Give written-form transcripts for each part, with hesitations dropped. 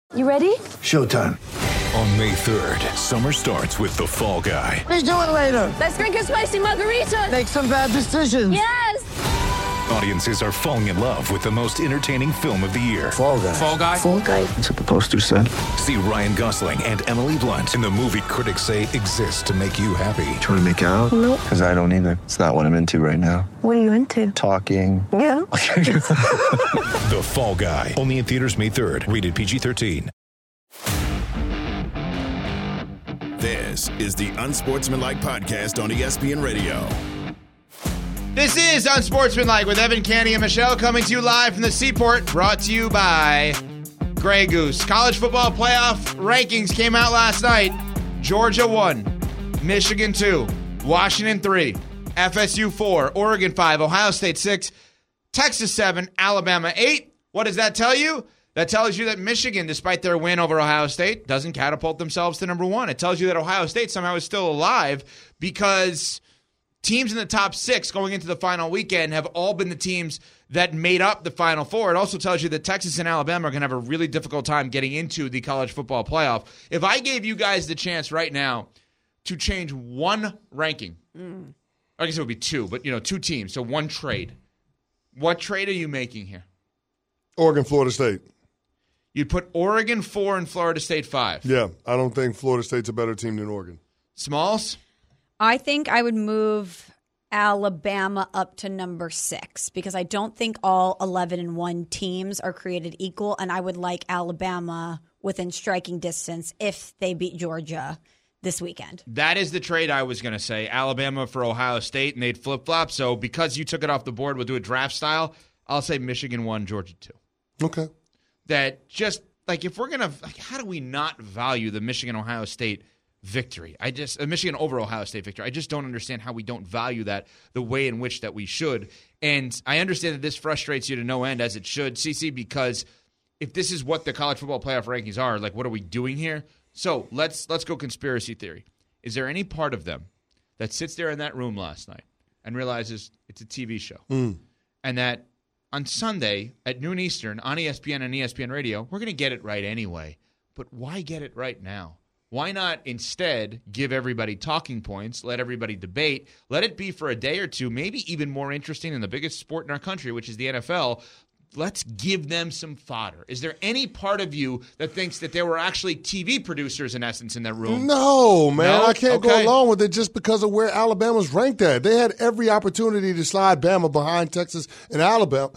You ready? Showtime. On May 3rd, summer starts with The Fall Guy. Let's do it later. Let's drink a spicy margarita. Make some bad decisions. Yes. Audiences are falling in love with the most entertaining film of the year. Fall Guy. Fall Guy? Fall guy. That's what the poster said. See Ryan Gosling and Emily Blunt in the movie critics say exists to make you happy. Trying to make it out? Nope. Because I don't either. It's not what I'm into right now. What are you into? Talking. Yeah. The Fall Guy. Only in theaters May 3rd. Rated PG-13. This is the Unsportsmanlike Podcast on ESPN Radio. This is Unsportsmanlike with Evan, Canty, and Michelle coming to you live from the Seaport, brought to you by Grey Goose. College football playoff rankings came out last night. Georgia 1, Michigan 2, Washington 3, FSU 4, Oregon 5, Ohio State 6, Texas 7, Alabama 8. What does that tell you? That tells you that Michigan, despite their win over Ohio State, doesn't catapult themselves to number 1. It tells you that Ohio State somehow is still alive because teams in the top 6 going into the final weekend have all been the teams that made up the Final Four. It also tells you that Texas and Alabama are going to have a really difficult time getting into the college football playoff. If I gave you guys the chance right now to change one ranking, I guess it would be 2, but 2 teams, so 1 trade. What trade are you making here? Oregon, Florida State. You'd put Oregon 4 and Florida State 5. Yeah, I don't think Florida State's a better team than Oregon. Smalls? I think I would move Alabama up to number 6 because I don't think all 11-1 teams are created equal, and I would like Alabama within striking distance if they beat Georgia this weekend. That is the trade I was going to say. Alabama for Ohio State, and they'd flip-flop. So because you took it off the board, we'll do a draft style. I'll say Michigan 1, Georgia 2. Okay. That just, if we're going to, how do we not value the Michigan-Ohio State victory? Michigan over Ohio State victory. I just don't understand how we don't value that the way in which that we should. And I understand that this frustrates you to no end, as it should, CC, because if this is what the college football playoff rankings are, what are we doing here? So let's go conspiracy theory. Is there any part of them that sits there in that room last night and realizes it's a TV show and that on Sunday at noon Eastern on ESPN and ESPN Radio, we're going to get it right anyway. But why get it right now? Why not instead give everybody talking points, let everybody debate, let it be for a day or two, maybe even more interesting than the biggest sport in our country, which is the NFL. Let's give them some fodder. Is there any part of you that thinks that there were actually TV producers, in essence, in that room? No, man. No? I can't go along with it just because of where Alabama's ranked at. They had every opportunity to slide Bama behind Texas and Alabama,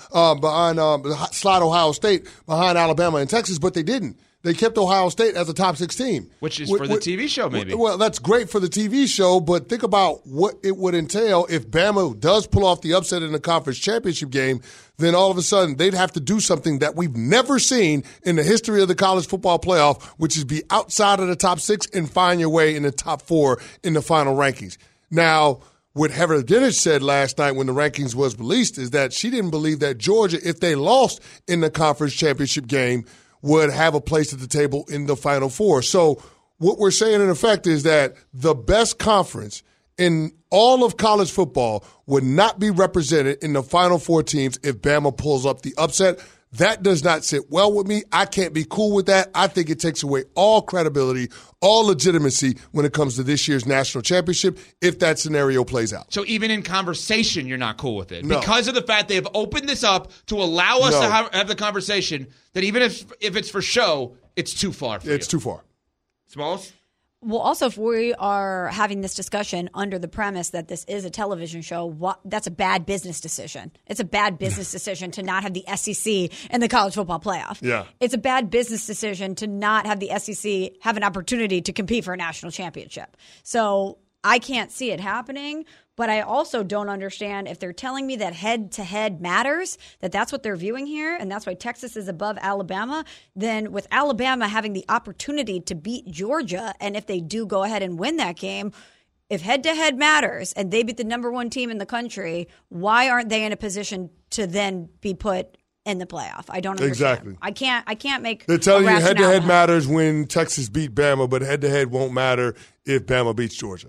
slide Ohio State behind Alabama and Texas, but they didn't. They kept Ohio State as a top 6 team. Which is for the TV show, maybe. Well, that's great for the TV show, but think about what it would entail if Bama does pull off the upset in the conference championship game. Then all of a sudden they'd have to do something that we've never seen in the history of the college football playoff, which is be outside of the top 6 and find your way in the top 4 in the final rankings. Now, what Heather Dinich said last night when the rankings was released is that she didn't believe that Georgia, if they lost in the conference championship game, would have a place at the table in the Final Four. So what we're saying in effect is that the best conference in all of college football would not be represented in the Final Four teams if Bama pulls up the upset. That does not sit well with me. I can't be cool with that. I think it takes away all credibility, all legitimacy when it comes to this year's national championship if that scenario plays out. So even in conversation, you're not cool with it? No. Because of the fact they have opened this up to allow us to have the conversation that even if it's for show, it's too far for you. It's too far. Smalls? Well, also, if we are having this discussion under the premise that this is a television show, that's a bad business decision. It's a bad business decision to not have the SEC in the college football playoff. Yeah. It's a bad business decision to not have the SEC have an opportunity to compete for a national championship. So I can't see it happening, but I also don't understand if they're telling me that head-to-head matters, that's what they're viewing here, and that's why Texas is above Alabama, then with Alabama having the opportunity to beat Georgia, and if they do go ahead and win that game, if head-to-head matters and they beat the number 1 team in the country, why aren't they in a position to then be put in the playoff? I don't understand. Exactly. I can't make They're telling a you rationale head-to-head behind matters when Texas beat Bama, but head-to-head won't matter if Bama beats Georgia.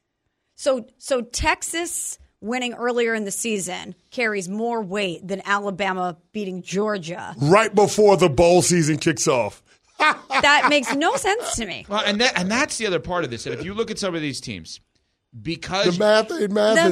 So Texas winning earlier in the season carries more weight than Alabama beating Georgia. Right before the bowl season kicks off. That makes no sense to me. Well, and that's the other part of this. And if you look at some of these teams, because math, Because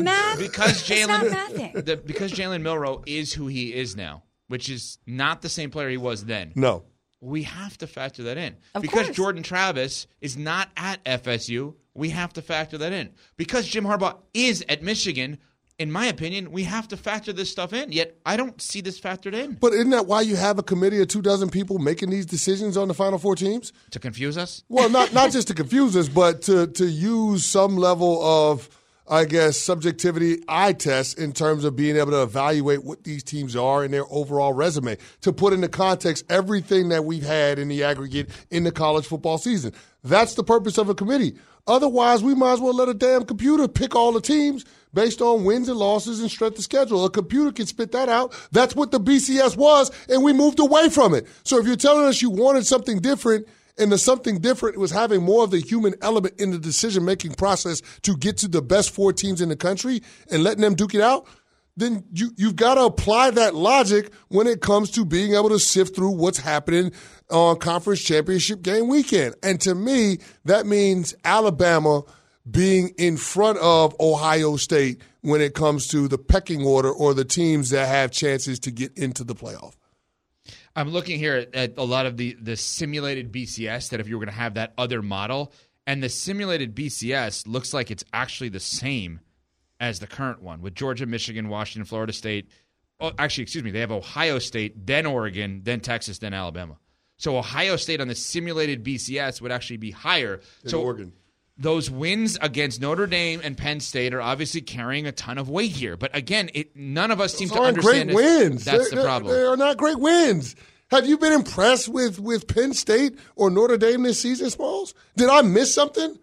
Jalen, not mathing. because Jalen Milroe is who he is now, which is not the same player he was then. No. We have to factor that in. Of because course. Jordan Travis is not at FSU, we have to factor that in. Because Jim Harbaugh is at Michigan, in my opinion, we have to factor this stuff in. Yet I don't see this factored in. But isn't that why you have a committee of 24 people making these decisions on the Final Four teams? To confuse us? Well, not just to confuse us, but to use some level of, I guess, subjectivity eye test in terms of being able to evaluate what these teams are in their overall resume, to put into context everything that we've had in the aggregate in the college football season. That's the purpose of a committee. Otherwise, we might as well let a damn computer pick all the teams based on wins and losses and strength of schedule. A computer can spit that out. That's what the BCS was, and we moved away from it. So if you're telling us you wanted something different, and the something different was having more of the human element in the decision-making process to get to the best 4 teams in the country and letting them duke it out, then you've got to apply that logic when it comes to being able to sift through what's happening on conference championship game weekend. And to me, that means Alabama being in front of Ohio State when it comes to the pecking order or the teams that have chances to get into the playoff. I'm looking here at a lot of the simulated BCS, that if you were going to have that other model, and the simulated BCS looks like it's actually the same as the current one with Georgia, Michigan, Washington, Florida State. Oh, actually, excuse me, they have Ohio State, then Oregon, then Texas, then Alabama. So Ohio State on the simulated BCS would actually be higher. So Oregon. Those wins against Notre Dame and Penn State are obviously carrying a ton of weight here. But again, none of us seem to understand great wins. That's the problem. They are not great wins. Have you been impressed with Penn State or Notre Dame this season, Smalls? Did I miss something?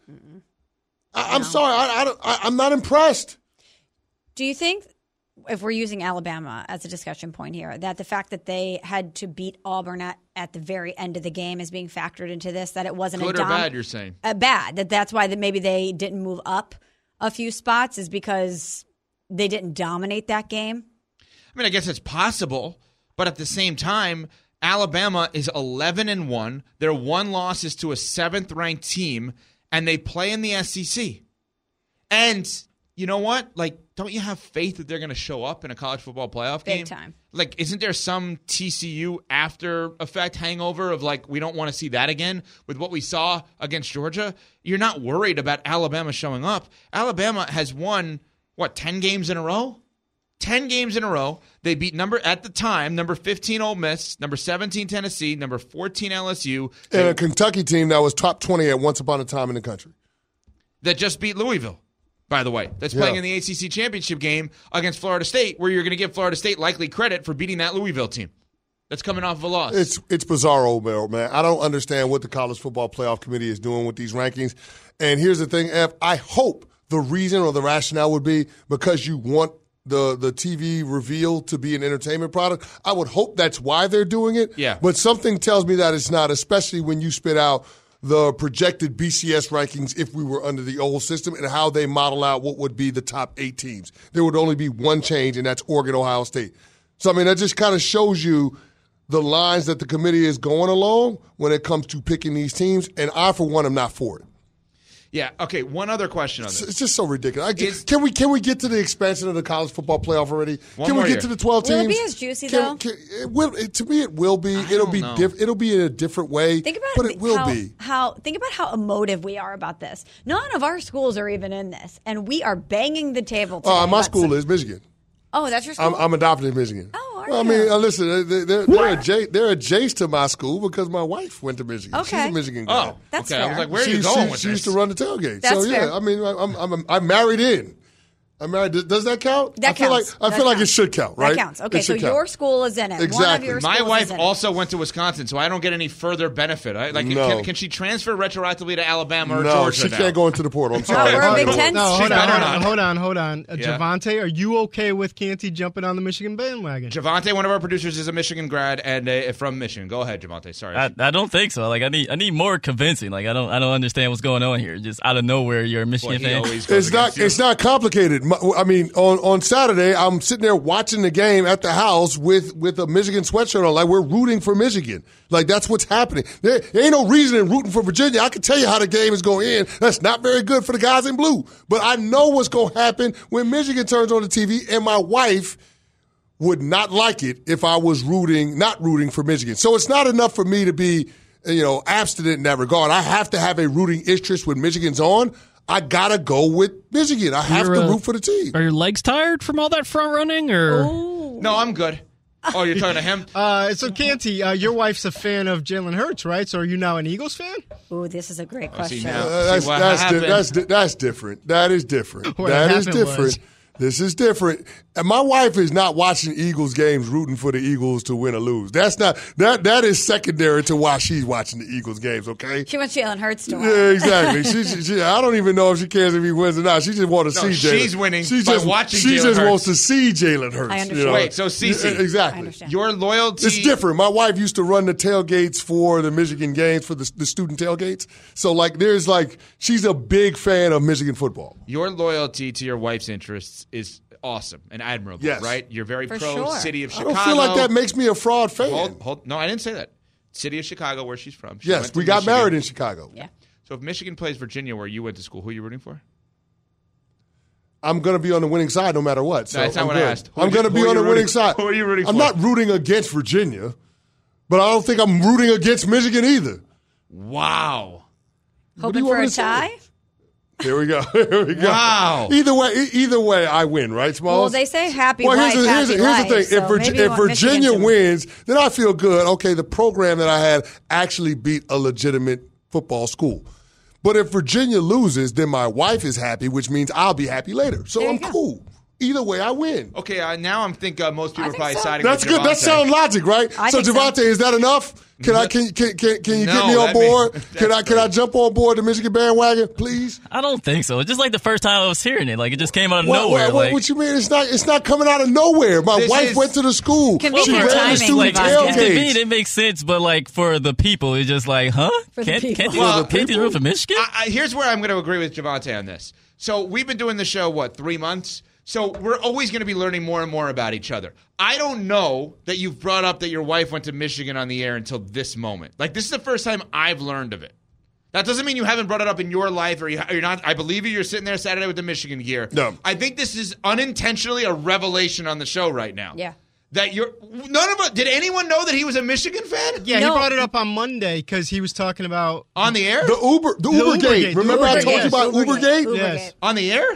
I'm sorry. I'm not impressed. Do you think, if we're using Alabama as a discussion point here, that the fact that they had to beat Auburn at the very end of the game is being factored into this, that it wasn't good or bad, you're saying? Bad. That's why maybe they didn't move up a few spots, is because they didn't dominate that game? I mean, I guess it's possible, but at the same time, Alabama is 11-1. Their one loss is to a 7th-ranked team, and they play in the SEC. And you know what? Like, don't you have faith that they're going to show up in a college football playoff game? Big time. Like, isn't there some TCU after effect hangover of, like, we don't want to see that again with what we saw against Georgia? You're not worried about Alabama showing up. Alabama has won, 10 games in a row? 10 games in a row. They beat number 15 Ole Miss, number 17 Tennessee, number 14 LSU. And a Kentucky team that was top 20 at once upon a time in the country. That just beat Louisville, by the way. That's playing in the ACC championship game against Florida State, where you're going to give Florida State likely credit for beating that Louisville team. That's coming off of a loss. It's bizarro, man. I don't understand what the College Football Playoff Committee is doing with these rankings. And here's the thing, F. I hope the reason or the rationale would be because you want the TV reveal to be an entertainment product. I would hope that's why they're doing it. Yeah. But something tells me that it's not, especially when you spit out the projected BCS rankings if we were under the old system and how they model out what would be the top 8 teams. There would only be one change, and that's Oregon, Ohio State. So, I mean, that just kind of shows you the lines that the committee is going along when it comes to picking these teams, and I, for one, am not for it. Yeah, okay, one other question on this. It's just so ridiculous. Can we get to the expansion of the college football playoff already? Can we get to the 12 teams? Will it be as juicy, though? To me, it will be. It'll be in a different way, Think about but it will be. Think about how emotive we are about this. None of our schools are even in this, and we are banging the table today. My school is Michigan. Oh, that's your school? I'm adopted in Michigan. Oh, are well, I you? mean, listen, they're adjacent to my school because my wife went to Michigan. Okay. She's a Michigan guy. Oh, That's okay. fair. I was like, where are you going with She this? used to run the tailgate. That's so, yeah, fair. I mean, I'm married in. I'm married. Does that count? That counts. I feel like it should count, right? That counts. Okay, It so should count. your school is in it. Exactly. One of your My schools wife is in also went to Wisconsin, so I don't get any further benefit. No. Can she transfer retroactively to Alabama or No, Georgia she now? can't go into the portal. I'm sorry. we're a Big Ten. No, She better not. hold on. Yeah. Javante, are you okay with Canty jumping on the Michigan bandwagon? Javante, one of our producers, is a Michigan grad and from Michigan. Go ahead, Javante. Sorry. I don't think so. Like I need more convincing. Like I don't understand what's going on here. Just out of nowhere, you're a Michigan fan. Always goes It's not. against you. It's not complicated. on Saturday, I'm sitting there watching the game at the house with a Michigan sweatshirt on. Like, we're rooting for Michigan. Like, that's what's happening. There ain't no reason in rooting for Virginia. I can tell you how the game is going to end. That's not very good for the guys in blue. But I know what's going to happen when Michigan turns on the TV, and my wife would not like it if I was not rooting for Michigan. So it's not enough for me to be, abstinent in that regard. I have to have a rooting interest when Michigan's on. I gotta go with Michigan. I have to root for the team. Are your legs tired from all that front running, or no? I'm good. Oh, you're talking to him? So Canty, your wife's a fan of Jalen Hurts, right? So are you now an Eagles fan? Ooh, this is a great question. That's different. That is different. That is different. This is different. And my wife is not watching Eagles games rooting for the Eagles to win or lose. That's not that is secondary to why she's watching the Eagles games, okay? She wants Jalen Hurts to win. Yeah, exactly. she I don't even know if she cares if he wins or not. She just wants to see Jalen. She's winning by watching Jalen Hurts. She just wants to see Jalen Hurts. I understand. Wait, so Cece. Exactly. I understand. Your loyalty. It's different. My wife used to run the tailgates for the Michigan games, for the student tailgates. So, she's a big fan of Michigan football. Your loyalty to your wife's interests is awesome and admirable, yes. right? You're very For pro sure. City of Chicago. I don't feel like that makes me a fraud fan. No, I didn't say that. City of Chicago, where she's from. Yes, we got married in Chicago. Yeah. So if Michigan plays Virginia, where you went to school, who are you rooting for? I'm going to be on the winning side no matter what. So no, that's not what I asked. I'm going to be on the winning side. Who are you rooting for? I'm not rooting against Virginia, but I don't think I'm rooting against Michigan either. Wow. Hoping for a tie? Here we go. Wow. Either way, I win, right, Smalls? Well, they say happy wife, here's happy the life. thing. So If Virginia wins, then I feel good. Okay, the program that I had actually beat a legitimate football school. But if Virginia loses, then my wife is happy, which means I'll be happy later. So I'm cool. Either way, I win. Okay, now I'm thinking most people are probably siding That's with Javonte. good. That sounds logic, right? So Javonte, is that enough? Can you get me on board? Can I jump on board the Michigan bandwagon, please? I don't think so. It's just like the first time I was hearing it. Like, it just came out of nowhere. What you mean? It's not coming out of nowhere. My wife went to the school. She ran the student tailgates. Convenient, it makes sense, but like for the people, it's just like, huh? Can't you root for Michigan? Here's where I'm going to agree with Javonte on this. So we've been doing the show, 3 months? So we're always going to be learning more and more about each other. I don't know that you've brought up that your wife went to Michigan on the air until this moment. Like, this is the first time I've learned of it. That doesn't mean you haven't brought it up in your life or you're not. I believe you're sitting there Saturday with the Michigan gear. No. I think this is unintentionally a revelation on the show right now. Yeah. That none of us, did anyone know that he was a Michigan fan? Yeah, he brought it up on Monday because he was talking about. On the air? The Ubergate. Remember I told you about Ubergate? Yes. On the air?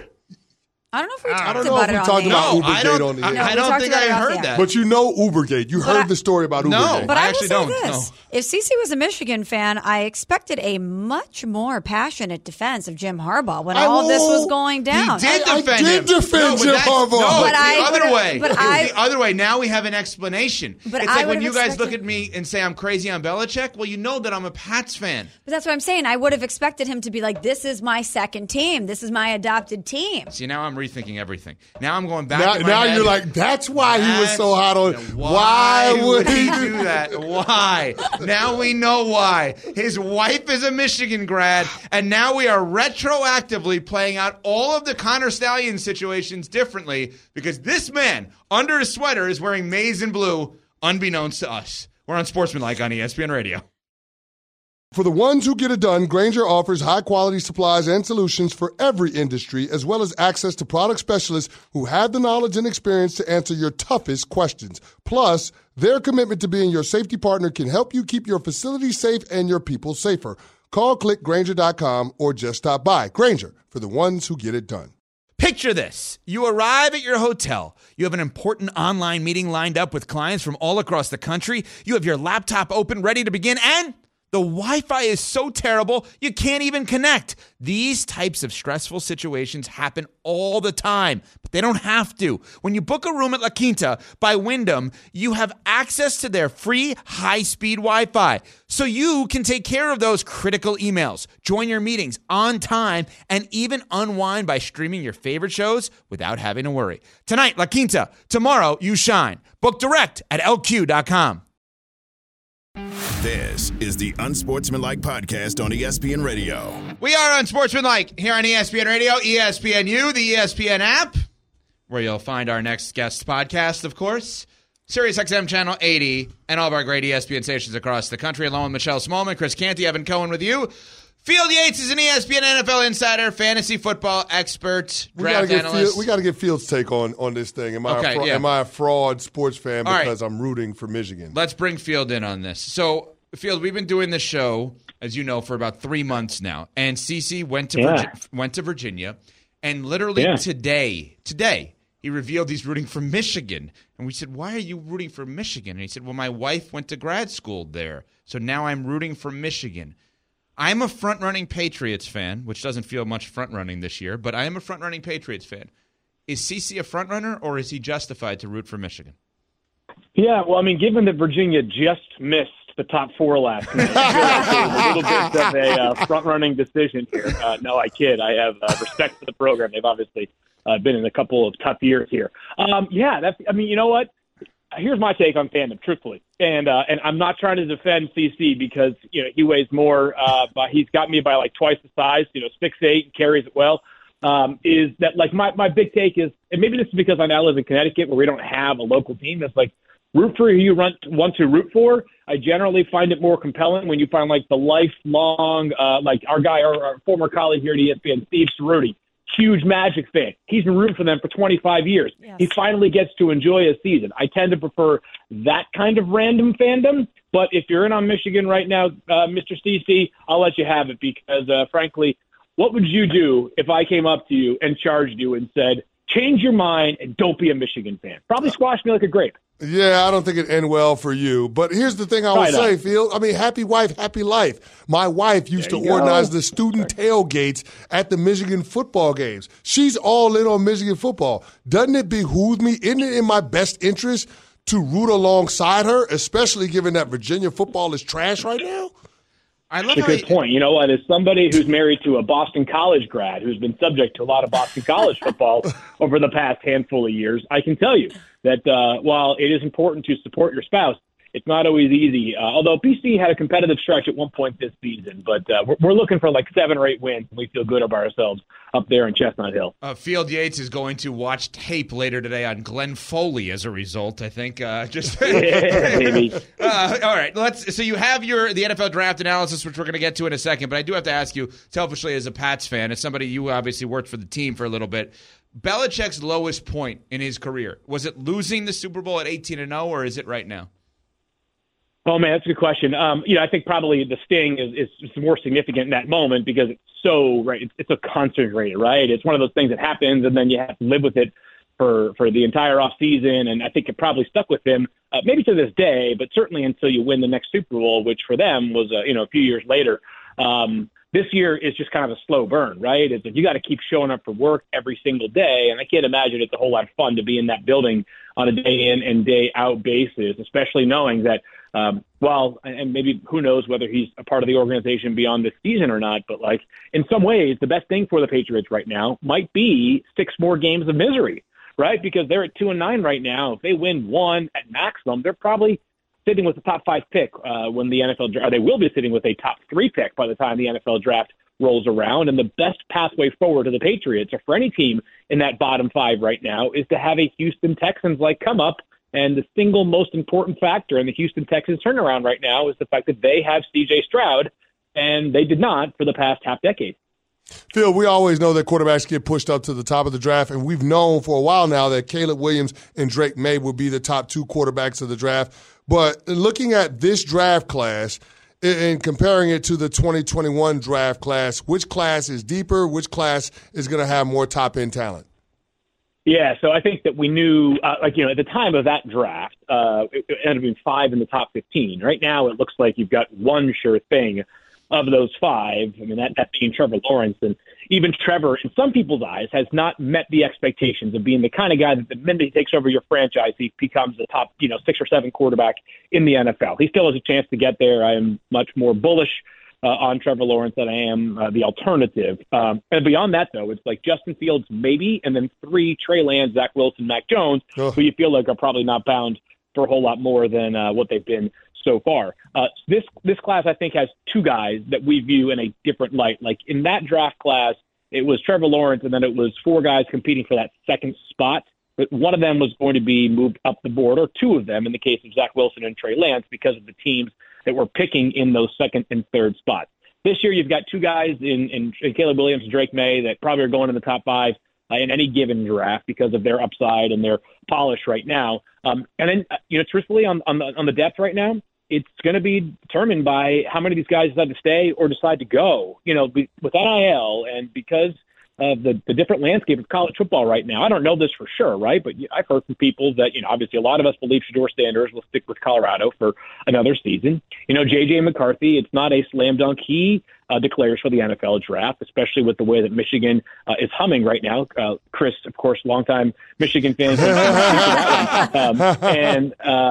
I don't know if we talked I don't know about if it we on talked the about air. Ubergate on the air. I don't think I heard that. But you know Ubergate. You heard the story about Ubergate. No, But I actually will say don't. this. No. If Cece was a Michigan fan, I expected a much more passionate defense of Jim Harbaugh when all of this was going down. He did defend I did him. defend Jim Harbaugh. No, But it's I the other would've- way. but It's I- the other way. Now we have an explanation. But it's I like when would've you guys look expected- at me and say I'm crazy on Belichick. Well, you know that I'm a Pats fan. But that's what I'm saying. I would have expected him to be like, this is my second team. This is my adopted team. See, now I'm rethinking everything. Now I'm going back. Now you're like, that's why he was so hot on. Why would he do do that? Why? Now we know why. His wife is a Michigan grad, and now we are retroactively playing out all of the Connor Stallion situations differently because this man, under his sweater, is wearing maize and blue, unbeknownst to us. We're on Sportsmanlike on ESPN Radio. For the ones who get it done, Grainger offers high-quality supplies and solutions for every industry, as well as access to product specialists who have the knowledge and experience to answer your toughest questions. Plus, their commitment to being your safety partner can help you keep your facility safe and your people safer. Call, click Grainger.com, or just stop by. Grainger, for the ones who get it done. Picture this. You arrive at your hotel. You have an important online meeting lined up with clients from all across the country. You have your laptop open, ready to begin, and the Wi-Fi is so terrible, you can't even connect. These types of stressful situations happen all the time, but they don't have to. When you book a room at La Quinta by Wyndham, you have access to their free high-speed Wi-Fi, so you can take care of those critical emails, join your meetings on time, and even unwind by streaming your favorite shows without having to worry. Tonight, La Quinta. Tomorrow, you shine. Book direct at LQ.com. This is the Unsportsmanlike Podcast on ESPN Radio. We are Unsportsmanlike here on ESPN Radio, ESPNU, the ESPN app. where you'll find our next guest podcast, of course. SiriusXM Channel 80 and all of our great ESPN stations across the country, along with Michelle Smallman, Chris Canty, Evan Cohen with you. Field Yates is an ESPN NFL insider, fantasy football expert, draft analyst. We got to get Field's take on this thing. Am I a fraud sports fan because I'm rooting for Michigan? Let's bring Field in on this. So, Field, we've been doing this show, as you know, for about 3 months now. And CC went to Virginia. And literally today, he revealed he's rooting for Michigan. And we said, why are you rooting for Michigan? And he said, well, my wife went to grad school there. So now I'm rooting for Michigan. I'm a front-running Patriots fan, which doesn't feel much front-running this year, but I am a front-running Patriots fan. Is CC a front-runner, or is he justified to root for Michigan? Yeah, well, I mean, given that Virginia just missed the top 4 last night, a little bit of a front-running decision here. No, I kid. I have respect for the program. They've obviously been in a couple of tough years here. You know what? Here's my take on fandom, truthfully. And I'm not trying to defend CC because, he weighs more, but he's got me by like twice the size, 6'8", and carries it well. Is that like my big take is, and maybe this is because I now live in Connecticut where we don't have a local team. It's like root for who you want to root for. I generally find it more compelling when you find like the lifelong, like our former colleague here at ESPN, Steve Cerruti. Huge Magic fan. He's been rooting for them for 25 years. Yes. He finally gets to enjoy a season. I tend to prefer that kind of random fandom. But if you're in on Michigan right now, Mr. CC, I'll let you have it because, frankly, what would you do if I came up to you and charged you and said, change your mind and don't be a Michigan fan? Probably squash me like a grape. Yeah, I don't think it'd end well for you. But here's the thing I would say, Phil. I mean, happy wife, happy life. My wife used to organize the student tailgates at the Michigan football games. She's all in on Michigan football. Doesn't it behoove me? Isn't it in my best interest to root alongside her, especially given that Virginia football is trash right now? That's a good point. You know what? As somebody who's married to a Boston College grad who's been subject to a lot of Boston College football over the past handful of years, I can tell you that while it is important to support your spouse, it's not always easy. Although BC had a competitive stretch at one point this season, but we're looking for like 7 or 8 wins, and we feel good about ourselves up there in Chestnut Hill. Field Yates is going to watch tape later today on Glenn Foley as a result, I think. Maybe. All right. So you have the NFL draft analysis, which we're going to get to in a second, but I do have to ask you, selfishly as a Pats fan, as somebody you obviously worked for the team for a little bit, Belichick's lowest point in his career, was it losing the Super Bowl at 18-0, or is it right now? Oh, man, that's a good question. I think probably the sting is more significant in that moment because it's so, right, it's so concentrated, right? It's one of those things that happens, and then you have to live with it for the entire offseason, and I think it probably stuck with him, maybe to this day, but certainly until you win the next Super Bowl, which for them was, a few years later. This year is just kind of a slow burn, right? It's like you got to keep showing up for work every single day, and I can't imagine it's a whole lot of fun to be in that building on a day in and day out basis, especially knowing that, and maybe who knows whether he's a part of the organization beyond this season or not, but like in some ways, the best thing for the Patriots right now might be 6 more games of misery, right? Because they're at 2-9 right now. If they win 1 at maximum, they're probably sitting with the top 5 pick when the NFL draft. They will be sitting with a top 3 pick by the time the NFL draft rolls around. And the best pathway forward to the Patriots, or for any team in that bottom 5 right now, is to have a Houston Texans come up. And the single most important factor in the Houston Texans turnaround right now is the fact that they have C.J. Stroud, and they did not for the past half decade. Phil, we always know that quarterbacks get pushed up to the top of the draft, and we've known for a while now that Caleb Williams and Drake May will be the top 2 quarterbacks of the draft. But looking at this draft class and comparing it to the 2021 draft class, which class is deeper? Which class is going to have more top-end talent? Yeah, so I think that we knew, at the time of that draft, it ended up being 5 in the top 15. Right now, it looks like you've got one sure thing of those 5. I mean, that being Trevor Lawrence. And even Trevor, in some people's eyes, has not met the expectations of being the kind of guy that the minute he takes over your franchise, he becomes the top, 6 or 7 quarterback in the NFL. He still has a chance to get there. I am much more bullish on Trevor Lawrence than I am the alternative. And beyond that, though, it's like Justin Fields maybe, and then 3 Trey Lance, Zach Wilson, Mac Jones, who you feel like are probably not bound for a whole lot more than what they've been so far. This class, I think, has 2 guys that we view in a different light. Like in that draft class, it was Trevor Lawrence, and then it was 4 guys competing for that second spot. but one of them was going to be moved up the board, or two of them in the case of Zach Wilson and Trey Lance, because of the teams that were picking in those second and third spots. This year, you've got two guys in Caleb Williams and Drake May that probably are going in the top 5 in any given draft because of their upside and their polish right now. And then, truthfully, on the depth right now, it's going to be determined by how many of these guys decide to stay or decide to go. With NIL and because of the different landscape of college football right now. I don't know this for sure, right? But I've heard from people that, obviously a lot of us believe Shedeur Sanders will stick with Colorado for another season. J.J. McCarthy, it's not a slam dunk. He declares for the NFL draft, especially with the way that Michigan is humming right now. Chris, of course, longtime Michigan fan. And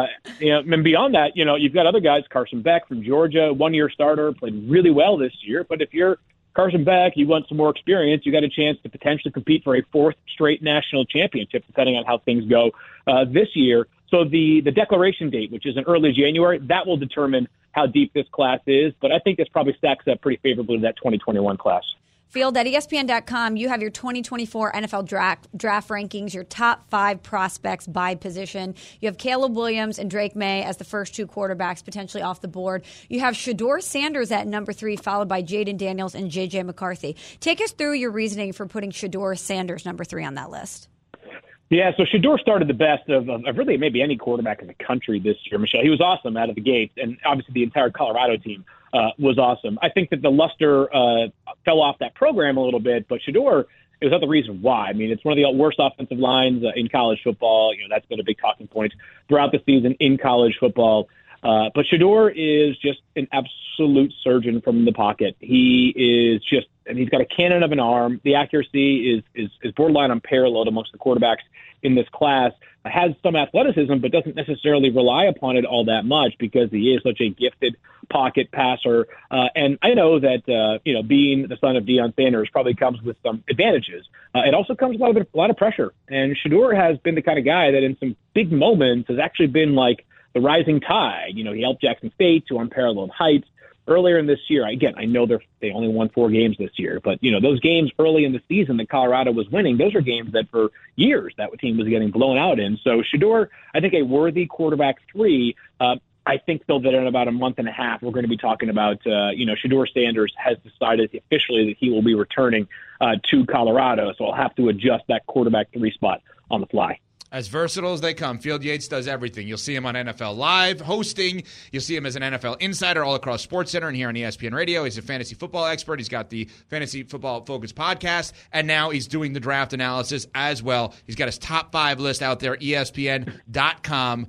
beyond that, you've got other guys, Carson Beck from Georgia, 1-year starter, played really well this year. But if you're Carson Beck, you want some more experience, you got a chance to potentially compete for a 4th straight national championship, depending on how things go this year. So the declaration date, which is in early January, that will determine how deep this class is. But I think this probably stacks up pretty favorably to that 2021 class. Field, at ESPN.com, you have your 2024 NFL draft rankings, your top 5 prospects by position. You have Caleb Williams and Drake May as the first 2 quarterbacks potentially off the board. You have Shedeur Sanders at number 3, followed by Jaden Daniels and J.J. McCarthy. Take us through your reasoning for putting Shedeur Sanders number 3 on that list. Yeah, so Shedeur started the best of really maybe any quarterback in the country this year, Michelle. He was awesome out of the gate, and obviously the entire Colorado team was awesome. I think that the luster fell off that program a little bit, but Shedeur is not the reason why. I mean, it's one of the worst offensive lines in college football. That's been a big talking point throughout the season in college football. But Shedeur is just an absolute surgeon from the pocket. He is just, and he's got a cannon of an arm. The accuracy is borderline unparalleled amongst the quarterbacks in this class. Has some athleticism, but doesn't necessarily rely upon it all that much because he is such a gifted pocket passer. And I know that, being the son of Deion Sanders probably comes with some advantages. It also comes with a lot of pressure. And Shedeur has been the kind of guy that in some big moments has actually been like the rising tide. He helped Jackson State to unparalleled heights. Earlier in this year, again, I know they only won 4 games this year, but, those games early in the season that Colorado was winning, those are games that for years that team was getting blown out in. So Shedeur, I think a worthy quarterback 3. I think, though, that in about a month and a half, we're going to be talking about, Shedeur Sanders has decided officially that he will be returning to Colorado. So I'll have to adjust that quarterback 3 spot on the fly. As versatile as they come, Field Yates does everything. You'll see him on NFL Live hosting. You'll see him as an NFL insider all across SportsCenter and here on ESPN Radio. He's a fantasy football expert. He's got the Fantasy Football Focus podcast, and now he's doing the draft analysis as well. He's got his top 5 list out there, ESPN.com,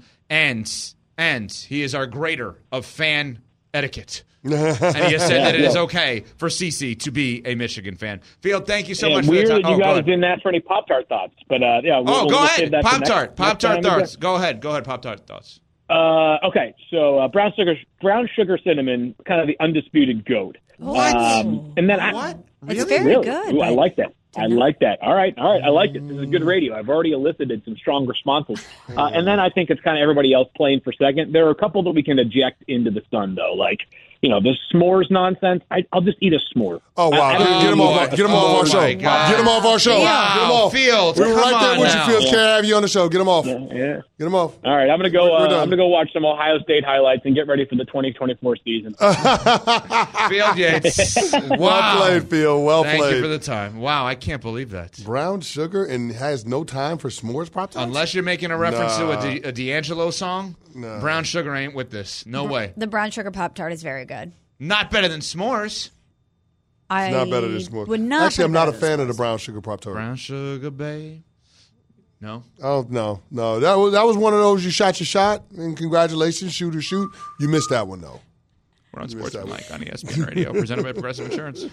and he is our grader of fan etiquette. And he has said that it is okay for CeCe to be a Michigan fan. Field, thank you so much for the time. Weird that you guys didn't ask for any Pop-Tart thoughts. But, go ahead. Pop-Tart thoughts. Go ahead, Pop-Tart thoughts. Okay, so brown sugar cinnamon, kind of the undisputed GOAT. What? And then what? It's very good. Ooh, I like that. I like that. All right. I like it. This is good radio. I've already elicited some strong responses. And then I think it's kind of everybody else playing for second. There are a couple that we can eject into the sun, though. Like, this s'mores nonsense. I'll just eat a s'more. Oh, wow. Get him off our show. Get him off our show. Wow. Get him off. Field, we were right there with you, Field. Yeah. Can't have you on the show. Get him off. Yeah. Get him off. All right. I'm going to go. I'm going to go watch some Ohio State highlights and get ready for the 2024 season. Field Yates. Wow. Well played, Field. Well Thank played. you for the time. Wow, I can't believe that. Brown sugar and has no time for s'mores Pop-Tarts? Unless you're making a reference to a D'Angelo song, No. brown sugar ain't with this. No way. The brown sugar Pop-Tart is very good. Not better than s'mores. It's not better than s'mores. Would not Actually, I'm not a put it fan of the brown sugar Pop-Tart. Brown sugar, babe. No? Oh, no. That was one of those you shot your shot, and congratulations, shoot or shoot. You missed that one, though. We're on Sportsmanlike on ESPN Radio, presented by Progressive Insurance.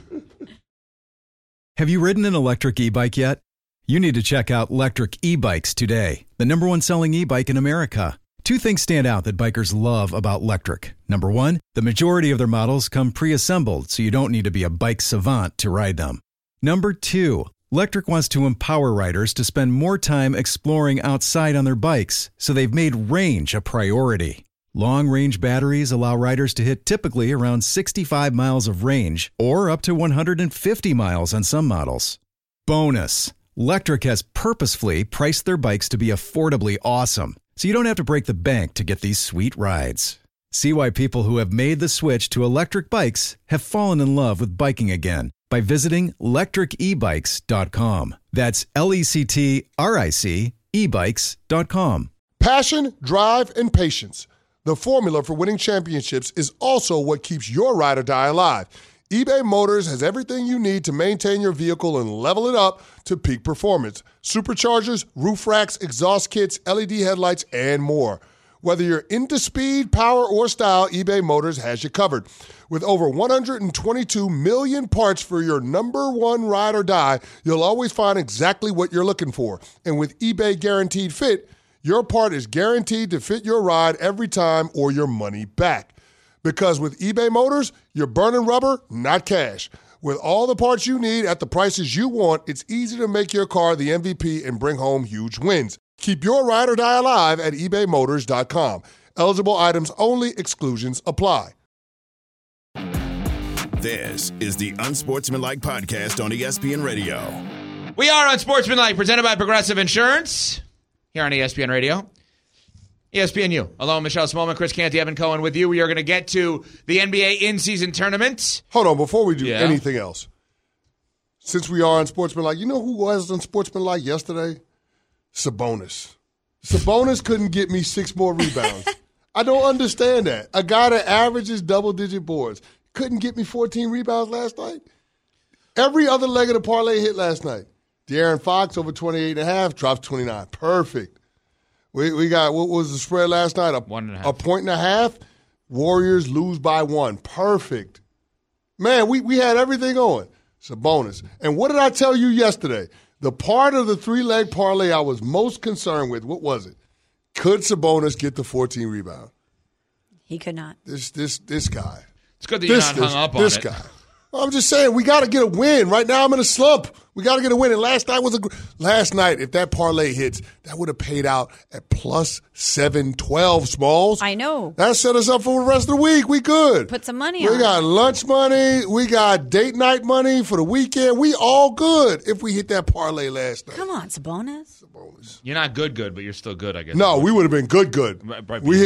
Have you ridden an electric e-bike yet? You need to check out Lectric E-Bikes today, the #1 selling e-bike in America. 2 things stand out that bikers love about Lectric. Number 1, the majority of their models come pre-assembled, so you don't need to be a bike savant to ride them. Number 2, Lectric wants to empower riders to spend more time exploring outside on their bikes, so they've made range a priority. Long-range batteries allow riders to hit typically around 65 miles of range or up to 150 miles on some models. Bonus, Lectric has purposefully priced their bikes to be affordably awesome, so you don't have to break the bank to get these sweet rides. See why people who have made the switch to electric bikes have fallen in love with biking again by visiting lectricebikes.com. That's LECTRIC ebikes.com. Passion, drive, and patience. The formula for winning championships is also what keeps your ride or die alive. eBay Motors has everything you need to maintain your vehicle and level it up to peak performance. Superchargers, roof racks, exhaust kits, LED headlights, and more. Whether you're into speed, power, or style, eBay Motors has you covered. With over 122 million parts for your number one ride or die, you'll always find exactly what you're looking for. And with eBay Guaranteed Fit, your part is guaranteed to fit your ride every time or your money back. Because with eBay Motors, you're burning rubber, not cash. With all the parts you need at the prices you want, it's easy to make your car the MVP and bring home huge wins. Keep your ride or die alive at ebaymotors.com. Eligible items only. Exclusions apply. This is the Unsportsmanlike Podcast on ESPN Radio. We are Unsportsmanlike, presented by Progressive Insurance, here on ESPN Radio. ESPNU, along with Michelle Smallman, Chris Canty, Evan Cohen with you. We are going to get to the NBA in-season tournament. Hold on, before we do anything else, since we are Unsportsmanlike, you know who was Unsportsmanlike yesterday? Sabonis. Sabonis couldn't get me 6 more rebounds. I don't understand that. A guy that averages double-digit boards couldn't get me 14 rebounds last night. Every other leg of the parlay hit last night. De'Aaron Fox over 28.5, drops 29. Perfect. We got, what was the spread last night? 1.5. A 1.5. Warriors lose by 1. Perfect. Man, we had everything going. Sabonis. And what did I tell you yesterday? The part of the 3-leg parlay I was most concerned with, what was it? Could Sabonis get the 14 rebound? He could not. This guy. It's good that you're not hung up on this it. Guy. I'm just saying, we got to get a win. Right now, I'm in a slump. We got to get a win. And last night, if that parlay hits, that would have paid out at plus 712, Smalls. I know. That set us up for the rest of the week. We good. Put some money on. We got lunch money. We got date night money for the weekend. We all good if we hit that parlay last night. Come on, Sabonis. You're not good, but you're still good, I guess. No, we would have been good. Right, we hit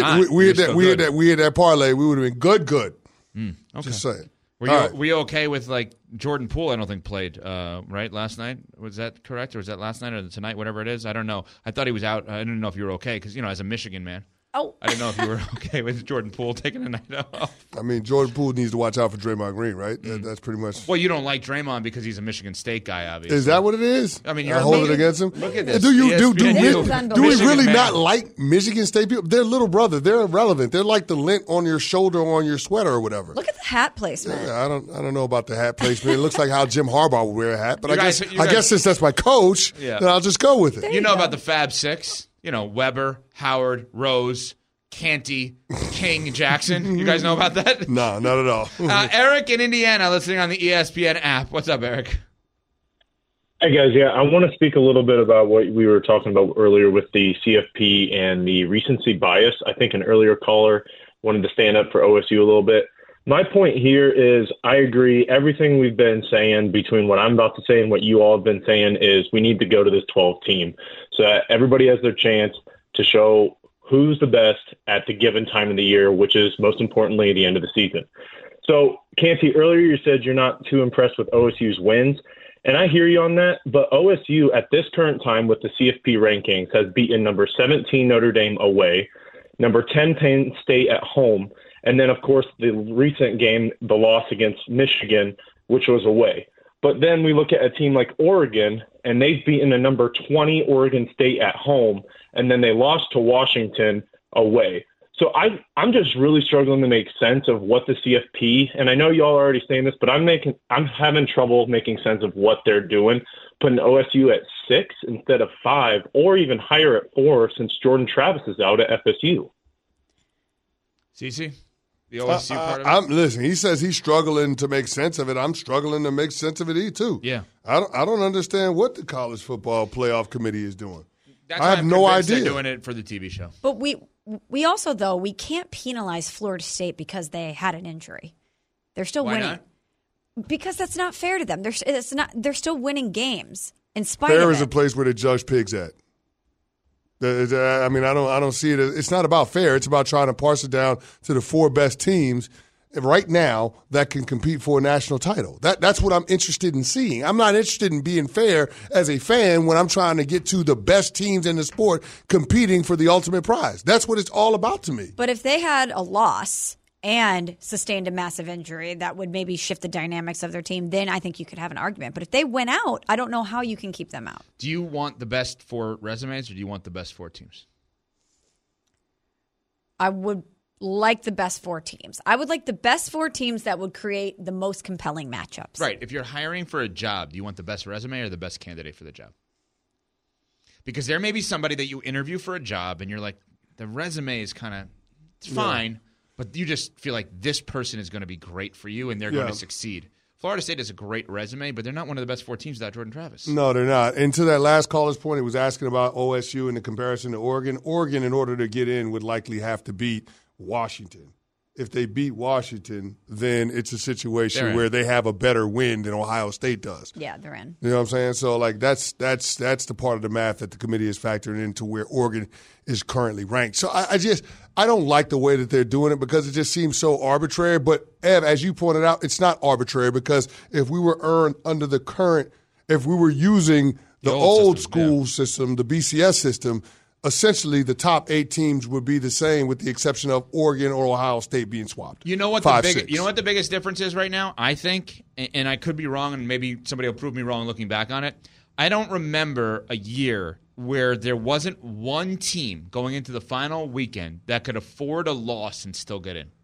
that parlay. We would have been good. Okay. Just saying. Were you okay with, like, Jordan Poole, I don't think, played, right, last night? Was that correct? Or was that last night or tonight, whatever it is? I don't know. I thought he was out. I didn't know if you were okay because, as a Michigan man. Oh. I didn't know if you were okay with Jordan Poole taking a night off. I mean, Jordan Poole needs to watch out for Draymond Green, right? That's pretty much. Well, you don't like Draymond because he's a Michigan State guy, obviously. Is that what it is? I mean, you're hold it against him. Look at this. Do we really man. not like Michigan State people? They're little brother. They're irrelevant. They're like the lint on your shoulder or on your sweater or whatever. Look at the hat placement. Yeah, I don't know about the hat placement. It looks like how Jim Harbaugh would wear a hat, but I guess since that's my coach, then I'll just go with it. You know about the Fab Six? Weber, Howard, Rose, Canty, King, Jackson. You guys know about that? No, not at all. Eric in Indiana listening on the ESPN app. What's up, Eric? Hey, guys. Yeah, I want to speak a little bit about what we were talking about earlier with the CFP and the recency bias. I think an earlier caller wanted to stand up for OSU a little bit. My point here is I agree. Everything we've been saying between what I'm about to say and what you all have been saying is we need to go to this 12 team so that everybody has their chance to show who's the best at the given time of the year, which is most importantly the end of the season. So, Canty, earlier you said you're not too impressed with OSU's wins, and I hear you on that, but OSU at this current time with the CFP rankings has beaten number 17 Notre Dame away, number 10 Penn State at home, and then, of course, the recent game, the loss against Michigan, which was away. But then we look at a team like Oregon, and they've beaten a number 20 Oregon State at home, and then they lost to Washington away. So I'm just really struggling to make sense of what the CFP, and I know y'all are already saying this, but I'm having trouble making sense of what they're doing, putting OSU at 6 instead of 5, or even higher at 4 since Jordan Travis is out at FSU. CeCe? The OSU part of it? Listen, he says he's struggling to make sense of it. I'm struggling to make sense of it too. Yeah. I don't understand what the College Football Playoff Committee is doing. That's I have no idea. They're doing it for the TV show. But we also, though, we can't penalize Florida State because they had an injury. They're still winning. Not? Because that's not fair to them. They're still winning games. in spite fair of is it. a place where they judge pigs at. I mean, I don't see it. It's not about fair. It's about trying to parse it down to the 4 best teams right now that can compete for a national title. That's what I'm interested in seeing. I'm not interested in being fair as a fan when I'm trying to get to the best teams in the sport competing for the ultimate prize. That's what it's all about to me. But if they had a loss and sustained a massive injury that would maybe shift the dynamics of their team, then I think you could have an argument. But if they went out, I don't know how you can keep them out. Do you want the best 4 resumes or do you want the best 4 teams? I would like the best 4 teams. I would like the best 4 teams that would create the most compelling matchups. Right. If you're hiring for a job, do you want the best resume or the best candidate for the job? Because there may be somebody that you interview for a job and you're like, the resume is kind of fine, but you just feel like this person is going to be great for you and they're going to succeed. Florida State has a great resume, but they're not one of the best 4 teams without Jordan Travis. No, they're not. And to that last caller's point, he was asking about OSU and the comparison to Oregon. Oregon, in order to get in, would likely have to beat Washington. If they beat Washington, then it's a situation where they have a better win than Ohio State does. Yeah, they're in. You know what I'm saying? So, like, that's the part of the math that the committee is factoring into where Oregon is currently ranked. So I don't like the way that they're doing it because it just seems so arbitrary. But, Ev, as you pointed out, it's not arbitrary because if we were if we were using the old school system, the BCS system, essentially the top 8 teams would be the same with the exception of Oregon or Ohio State being swapped. You know what the biggest difference is right now? I think, and I could be wrong, and maybe somebody will prove me wrong looking back on it. I don't remember a year where there wasn't one team going into the final weekend that could afford a loss and still get in.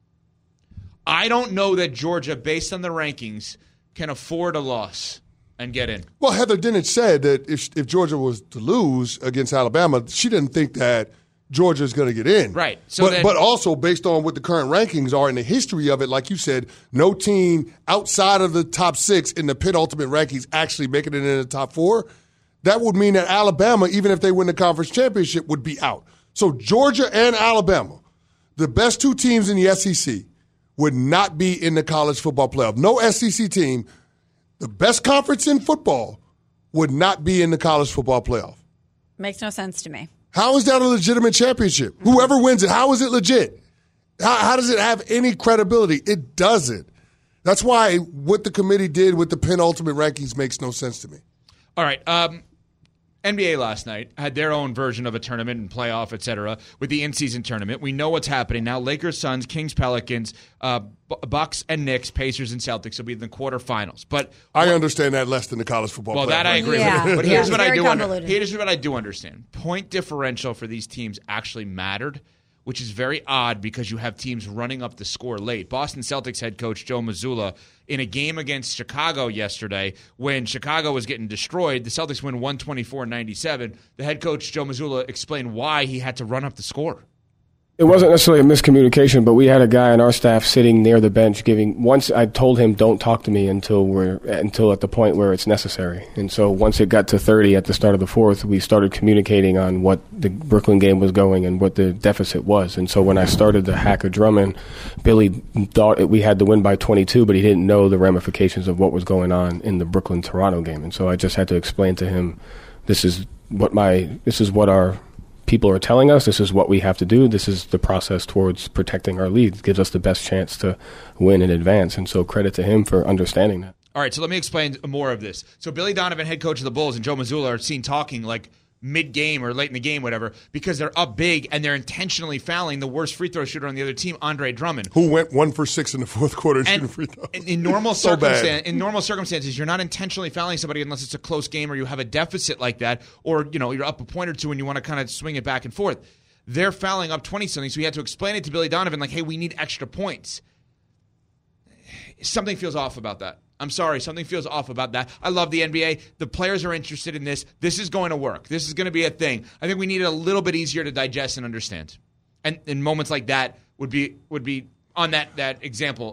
I don't know that Georgia, based on the rankings, can afford a loss and get in. Well, Heather Dinich said that if Georgia was to lose against Alabama, she didn't think that Georgia is going to get in. Right. So but also based on what the current rankings are and the history of it, like you said, no team outside of the top 6 in the penultimate rankings actually making it in the top 4. That would mean that Alabama, even if they win the conference championship, would be out. So Georgia and Alabama, the best 2 teams in the SEC, would not be in the college football playoff. No SEC team, the best conference in football, would not be in the college football playoff. Makes no sense to me. How is that a legitimate championship? Whoever wins it, how is it legit? How does it have any credibility? It doesn't. That's why what the committee did with the penultimate rankings makes no sense to me. All right. NBA last night had their own version of a tournament and playoff, et cetera, with the in-season tournament. We know what's happening now. Lakers, Suns, Kings, Pelicans, Bucks and Knicks, Pacers and Celtics will be in the quarterfinals. But I understand that less than the college football. Well, playoff. That I agree yeah. with. But here's what I do convoluted. here's what I do understand. Point differential for these teams actually mattered, which is very odd because you have teams running up the score late. Boston Celtics head coach Joe Mazzulla, in a game against Chicago yesterday, when Chicago was getting destroyed, the Celtics win 124-97. The head coach Joe Mazzulla explained why he had to run up the score. It wasn't necessarily a miscommunication, but we had a guy on our staff sitting near the bench once I told him don't talk to me until at the point where it's necessary. And so once it got to 30 at the start of the 4th, we started communicating on what the Brooklyn game was going and what the deficit was. And so when I started to hack a Drummond, Billy thought we had to win by 22, but he didn't know the ramifications of what was going on in the Brooklyn-Toronto game. And so I just had to explain to him, this is what our people are telling us, this is what we have to do, this is the process towards protecting our lead. It gives us the best chance to win in advance. And so credit to him for understanding that. All right, so let me explain more of this. So Billy Donovan, head coach of the Bulls, and Joe Mazzulla are seen talking like mid-game or late in the game, whatever, because they're up big and they're intentionally fouling the worst free throw shooter on the other team, Andre Drummond, who went 1 for 6 in the 4th quarter shooting free throws. In normal circumstances, you're not intentionally fouling somebody unless it's a close game or you have a deficit like that, or you're up a point or two and you want to kind of swing it back and forth. They're fouling up 20-something, so we had to explain it to Billy Donovan like, hey, we need extra points. Something feels off about that. I'm sorry, something feels off about that. I love the NBA. The players are interested in this. This is going to work. This is going to be a thing. I think we need it a little bit easier to digest and understand. And moments like that would be on that example of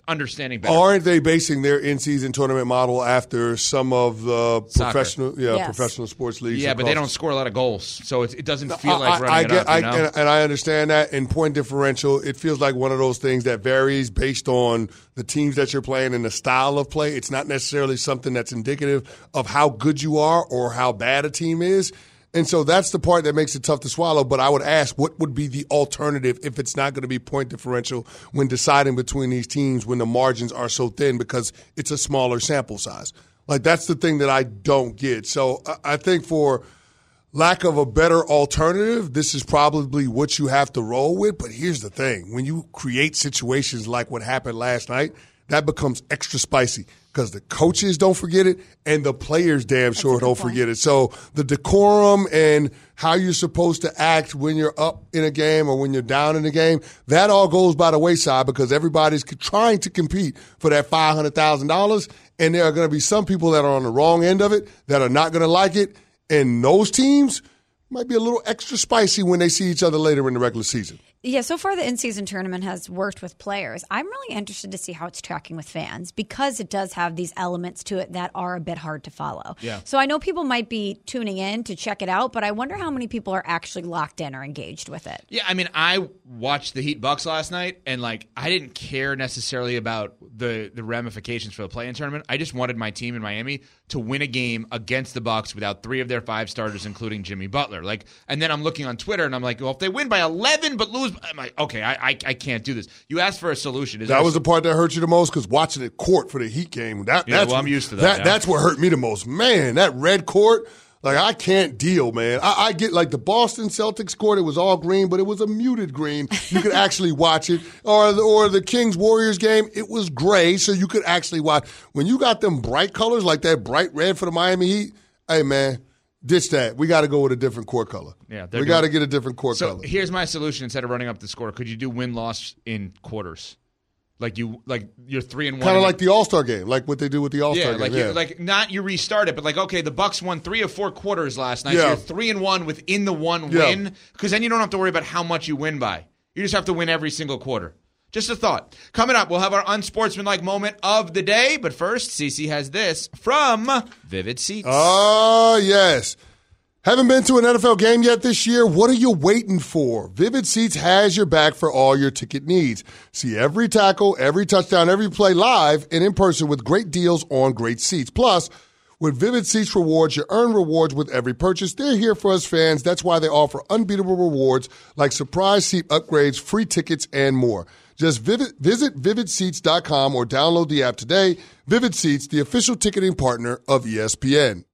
understanding better. Aren't they basing their in-season tournament model after some of the Soccer. professional sports leagues? Yeah, but they don't score a lot of goals, so it doesn't feel like running it up. And I understand that. In point differential, it feels like one of those things that varies based on the teams that you're playing and the style of play. It's not necessarily something that's indicative of how good you are or how bad a team is. And so that's the part that makes it tough to swallow. But I would ask, what would be the alternative if it's not going to be point differential when deciding between these teams when the margins are so thin because it's a smaller sample size? Like, that's the thing that I don't get. So I think for lack of a better alternative, this is probably what you have to roll with. But here's the thing. When you create situations like what happened last night, that becomes extra spicy because the coaches don't forget it and the players damn sure don't forget it. So the decorum and how you're supposed to act when you're up in a game or when you're down in a game, that all goes by the wayside because everybody's trying to compete for that $500,000. And there are going to be some people that are on the wrong end of it that are not going to like it. And those teams might be a little extra spicy when they see each other later in the regular season. Yeah, so far the in-season tournament has worked with players. I'm really interested to see how it's tracking with fans because it does have these elements to it that are a bit hard to follow. Yeah. So I know people might be tuning in to check it out, but I wonder how many people are actually locked in or engaged with it. Yeah, I mean, I watched the Heat Bucks last night, and I didn't care necessarily about the ramifications for the play-in tournament. I just wanted my team in Miami to win a game against the Bucks without 3 of their 5 starters, including Jimmy Butler. And then I'm looking on Twitter, and I'm like, well, if they win by 11 but lose, I'm like, okay, I can't do this. You asked for a solution. That was the part that hurt you the most because watching it court for the Heat game. I'm used to that. That's what hurt me the most. Man, that red court. I can't deal, man. I get the Boston Celtics court. It was all green, but it was a muted green. You could actually watch it. Or the Kings Warriors game, it was gray, so you could actually watch. When you got them bright colors like that bright red for the Miami Heat, hey, man, ditch that. We got to go with a different court color. Yeah, we got to get a different court color. So here's my solution instead of running up the score. Could you do win-loss in quarters? You're 3-1. Kind of like the All-Star game, like what they do with the All-Star game. Not you restart it, but okay, the Bucks won 3 of 4 quarters last night. Yeah. So you're 3-1 within the one win, because then you don't have to worry about how much you win by. You just have to win every single quarter. Just a thought. Coming up, we'll have our unsportsmanlike moment of the day, but first, Cece has this from Vivid Seats. Oh, yes. Haven't been to an NFL game yet this year? What are you waiting for? Vivid Seats has your back for all your ticket needs. See every tackle, every touchdown, every play live and in person with great deals on great seats. Plus, with Vivid Seats Rewards, you earn rewards with every purchase. They're here for us fans. That's why they offer unbeatable rewards like surprise seat upgrades, free tickets, and more. Just visit vividseats.com or download the app today. Vivid Seats, the official ticketing partner of ESPN.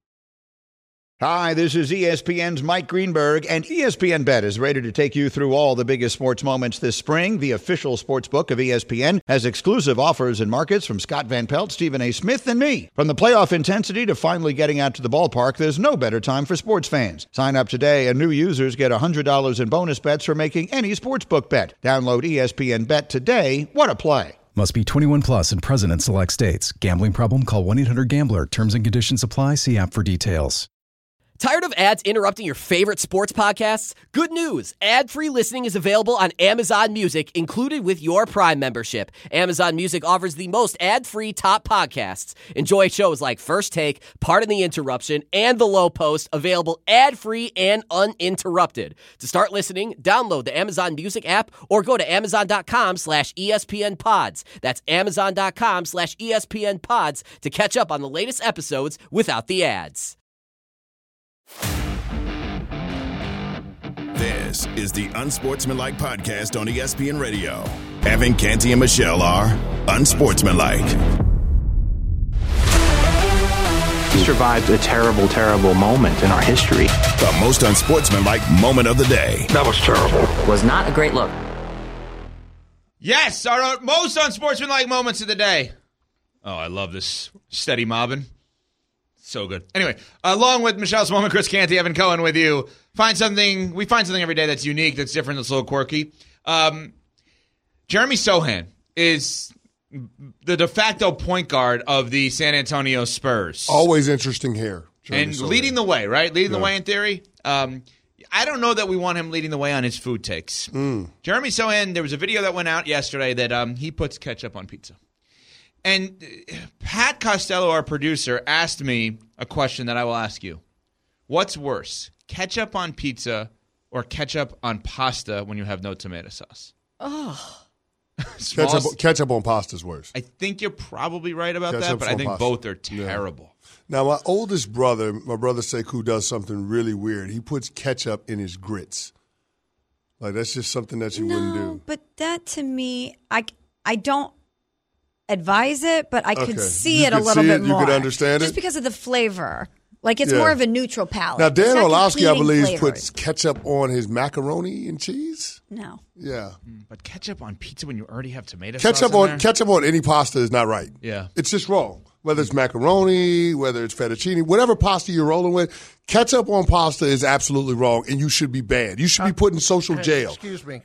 Hi, this is ESPN's Mike Greenberg, and ESPN Bet is ready to take you through all the biggest sports moments this spring. The official sports book of ESPN has exclusive offers and markets from Scott Van Pelt, Stephen A. Smith, and me. From the playoff intensity to finally getting out to the ballpark, there's no better time for sports fans. Sign up today, and new users get $100 in bonus bets for making any sportsbook bet. Download ESPN Bet today. What a play. Must be 21 plus and present in select states. Gambling problem? Call 1-800-GAMBLER. Terms and conditions apply. See app for details. Tired of ads interrupting your favorite sports podcasts? Good news! Ad-free listening is available on Amazon Music, included with your Prime membership. Amazon Music offers the most ad-free top podcasts. Enjoy shows like First Take, Pardon the Interruption, and The Low Post, available ad-free and uninterrupted. To start listening, download the Amazon Music app or go to amazon.com/ESPN Pods. That's amazon.com/ESPN Pods to catch up on the latest episodes without the ads. This is the Unsportsmanlike Podcast on ESPN Radio. Evan, Canty, and Michelle are unsportsmanlike. We survived a terrible, terrible moment in our history. The most unsportsmanlike moment of the day. That was terrible. Was not a great look. Yes, our most unsportsmanlike moments of the day. Oh, I love this steady mobbing. So good. Anyway, along with Michelle Smallman, Chris Canty, Evan Cohen with you. We find something every day that's unique, that's different, that's a little quirky. Jeremy Sohan is the de facto point guard of the San Antonio Spurs. Always interesting here. And leading the way, right? Leading the way in theory. I don't know that we want him leading the way on his food takes. Jeremy Sohan, there was a video that went out yesterday that he puts ketchup on pizza. And Pat Costello, our producer, asked me a question that I will ask you. What's worse, ketchup on pizza or ketchup on pasta when you have no tomato sauce? Oh. Ketchup on pasta is worse. I think you're probably right about that, but I think both are terrible. Yeah. Now, my oldest brother, my brother Sekou, does something really weird. He puts ketchup in his grits. Like, that's just something that you wouldn't do. But that, to me, I don't advise it, but I could see it a little bit more. You could understand it? Just because of the flavor. Like, it's more of a neutral palate. Now, Dan Orlovsky, I believe, flavors. puts ketchup on his macaroni and cheese. No. Yeah. But ketchup on pizza when you already have tomato sauce in there? Ketchup on any pasta is not right. Yeah. It's just wrong. Whether it's macaroni, whether it's fettuccine, whatever pasta you're rolling with, ketchup on pasta is absolutely wrong, and you should be banned. You should be put in social jail. Excuse me.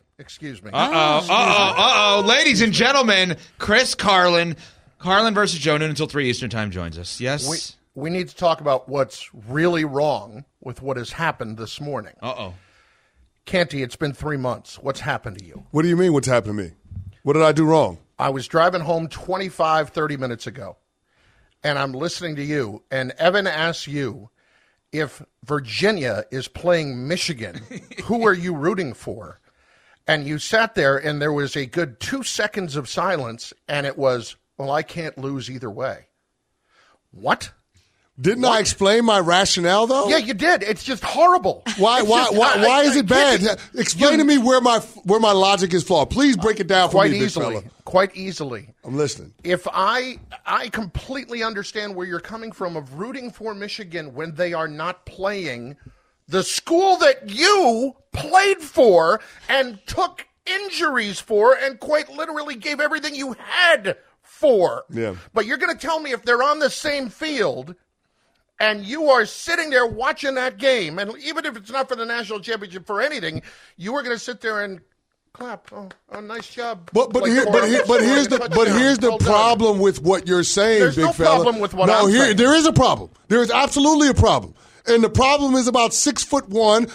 Ladies and gentlemen, Chris Carlin. Carlin versus Joe Noon until 3 Eastern Time joins us. Yes? We need to talk about what's really wrong with what has happened this morning. Canty, it's been 3 months. What's happened to you? What do you mean what's happened to me? What did I do wrong? I was driving home 30 minutes ago, and I'm listening to you, and Evan asks you, if Virginia is playing Michigan, who are you rooting for? And you sat there, and there was a good 2 seconds of silence, and it was, well, I can't lose either way. What? Didn't I explain my rationale, though? Yeah, you did. It's just horrible. Why is it bad? Explain to me where my logic is flawed. Please break it down for me, big fella. Quite easily. I'm listening. If I completely understand where you're coming from of rooting for Michigan when they are not playing the school that you played for and took injuries for and quite literally gave everything you had for. Yeah. But you're going to tell me if they're on the same field and you are sitting there watching that game, and even if it's not for the national championship, for anything, you are going to sit there and clap. Oh, nice job. But here's the problem with what you're saying, There's big no fella. problem with what I'm saying. There is a problem. There is absolutely a problem. And the problem is about 6'1",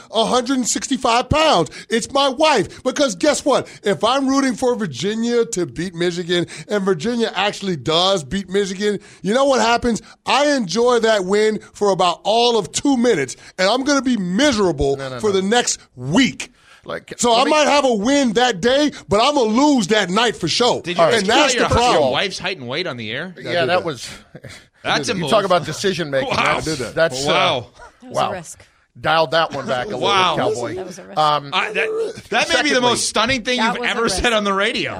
165 pounds. It's my wife. Because guess what? If I'm rooting for Virginia to beat Michigan, and Virginia actually does beat Michigan, you know what happens? I enjoy that win for about all of 2 minutes, and I'm going to be miserable for the next week. I might have a win that day, but I'm going to lose that night for sure. Did you and that's the problem. Your wife's height and weight on the air? Yeah, that was... That's a you move. talk about decision making. Wow. I did that. That's wow. That was a risk. Dialed that one back a little bit, Cowboy. That was a risk. That may be the most stunning thing you've ever said on the radio.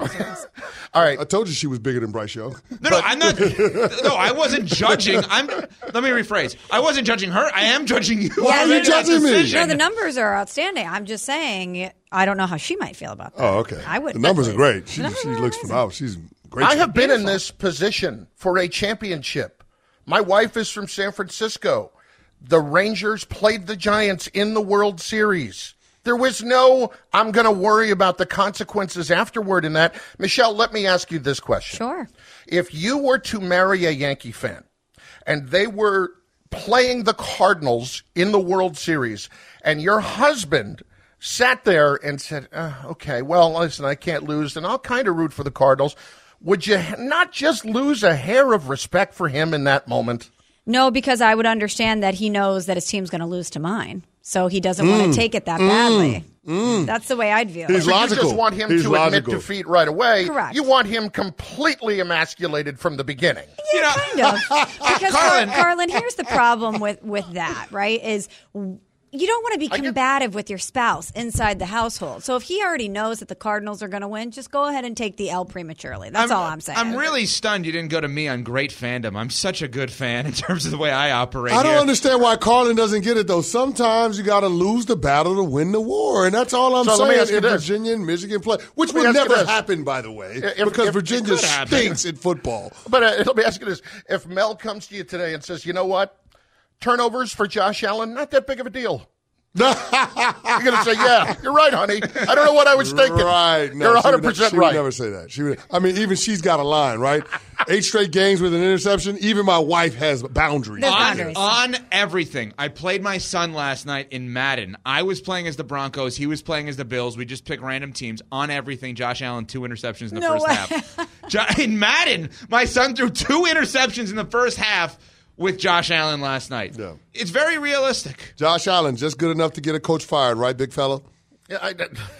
All right. I told you she was bigger than Bryce Young. No, I'm not. No, I wasn't judging. Let me rephrase. I wasn't judging her. I am judging you. Why are you judging me? No, the numbers are outstanding. I'm just saying, I don't know how she might feel about that. Oh, okay. I would. The numbers are great. She looks phenomenal. She's great. I have been in this position for a championship. My wife is from San Francisco. The Rangers played the Giants in the World Series. There was no, I'm going to worry about the consequences afterward in that. Michelle, let me ask you this question. Sure. If you were to marry a Yankee fan and they were playing the Cardinals in the World Series and your husband sat there and said, okay, well, listen, I can't lose, and I'll kind of root for the Cardinals, would you not just lose a hair of respect for him in that moment? No, because I would understand that he knows that his team's going to lose to mine. So he doesn't want to take it that badly. That's the way I'd view it. He's logical. You just want him to admit defeat right away. Correct. You want him completely emasculated from the beginning. Yeah, kind of. Because, Carlin, here's the problem with that, right, is you don't want to be combative with your spouse inside the household. So if he already knows that the Cardinals are going to win, just go ahead and take the L prematurely. That's all I'm saying. I'm really stunned you didn't go to me on great fandom. I'm such a good fan in terms of the way I operate. I don't understand why Carlin doesn't get it, though. Sometimes you got to lose the battle to win the war, and that's all I'm saying. If Virginia and Michigan play, which would never happen, by the way, because Virginia stinks in football. But let me ask you this. If Mel comes to you today and says, you know what? Turnovers for Josh Allen, not that big of a deal. You're going to say, yeah, you're right, honey. I don't know what I was thinking. Right. No, you're 100% right. She would never say that. Even she's got a line, right? 8 straight games with an interception. Even my wife has boundaries. On everything. I played my son last night in Madden. I was playing as the Broncos. He was playing as the Bills. We just pick random teams. On everything, Josh Allen, 2 interceptions in the first half. In Madden, my son threw 2 interceptions in the first half with Josh Allen last night. Yeah. It's very realistic. Josh Allen, just good enough to get a coach fired, right, big fella? Yeah,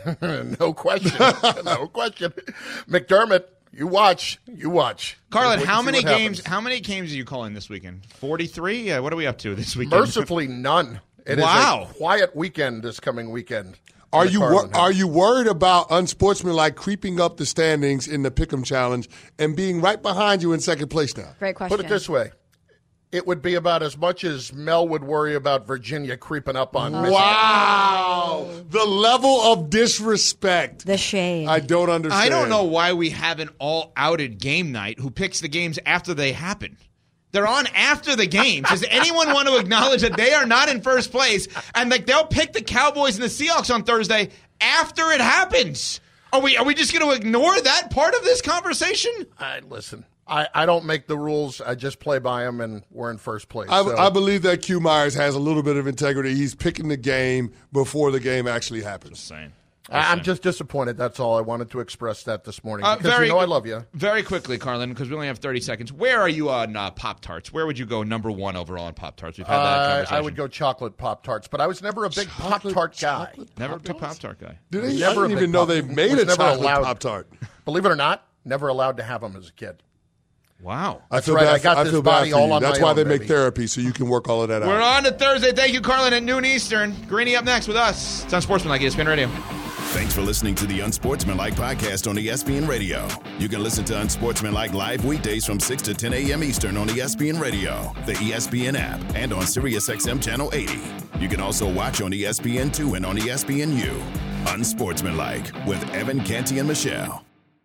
no question. No question. McDermott, you watch. Carlin, how many games are you calling this weekend? 43? What are we up to this weekend? Mercifully, none. It is a quiet weekend this coming weekend. Are you worried about unsportsmanlike creeping up the standings in the Pick'em Challenge and being right behind you in second place now? Great question. Put it this way. It would be about as much as Mel would worry about Virginia creeping up on Michigan. Wow. The level of disrespect. The shade. I don't understand. I don't know why we have an all-outed game night who picks the games after they happen. They're on after the games. Does anyone want to acknowledge that they are not in first place and they'll pick the Cowboys and the Seahawks on Thursday after it happens? Are we just going to ignore that part of this conversation? Listen. I don't make the rules. I just play by them, and we're in first place. I believe that Q Myers has a little bit of integrity. He's picking the game before the game actually happens. Just saying. I'm just disappointed. That's all. I wanted to express that this morning because I love you. Very quickly, Carlin, because we only have 30 seconds. Where are you on Pop-Tarts? Where would you go number 1 overall on Pop-Tarts? We've had that conversation. I would go chocolate Pop-Tarts, but I was never a big Pop-Tart guy. Never a big Pop-Tart guy. I didn't even know they made a chocolate Pop-Tart. Believe it or not, never allowed to have them as a kid. Wow. I feel bad for you. That's why they make therapy, so you can work all of that out. We're on to Thursday. Thank you, Carlin, at noon Eastern. Greeny up next with us. It's on Sportsmanlike ESPN Radio. Thanks for listening to the Unsportsmanlike podcast on ESPN Radio. You can listen to Unsportsmanlike live weekdays from 6 to 10 a.m. Eastern on ESPN Radio, the ESPN app, and on SiriusXM Channel 80. You can also watch on ESPN2 and on ESPNU. Unsportsmanlike with Evan Canty and Michelle.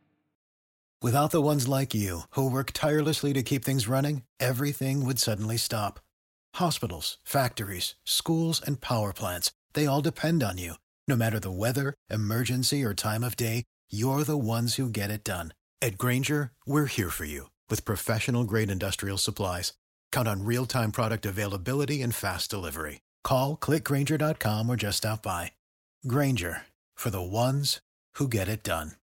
Without the ones like you, who work tirelessly to keep things running, everything would suddenly stop. Hospitals, factories, schools, and power plants, they all depend on you. No matter the weather, emergency, or time of day, you're the ones who get it done. At Grainger, we're here for you with professional-grade industrial supplies. Count on real-time product availability and fast delivery. Call, click Grainger.com, or just stop by. Grainger, for the ones who get it done.